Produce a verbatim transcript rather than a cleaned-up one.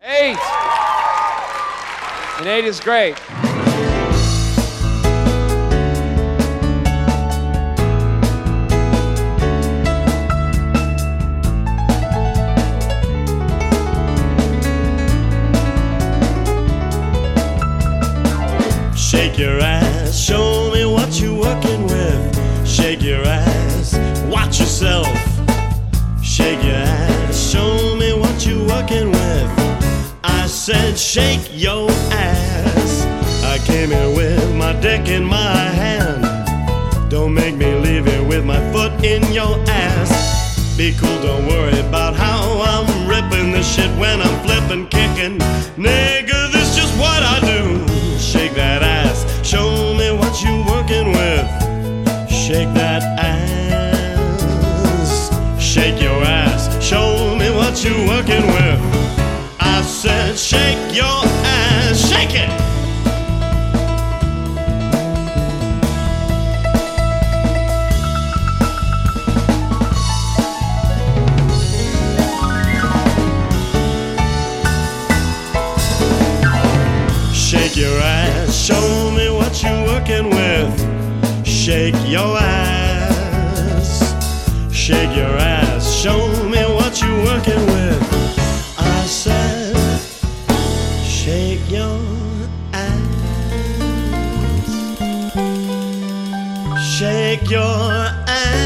Eight. And eight is great. Shake your ass, show me what you're working with. Shake your ass, watch yourself. Shake your ass, show me what you're working with. I said shake your ass. I came here with my dick in my hand. Don't make me leave here with my foot in your ass. Be cool, don't worry about how I'm ripping this shit when I'm flipping, kicking. Nigga, this just what I do. Shake that ass, show me what you working with. Shake that ass, shake your ass, show me what you working with. I said shake your ass, shake it. Shake your ass, show me what you're working with. Shake your ass, shake your ass, show me what you're working with. I said, shake your ass, shake your ass.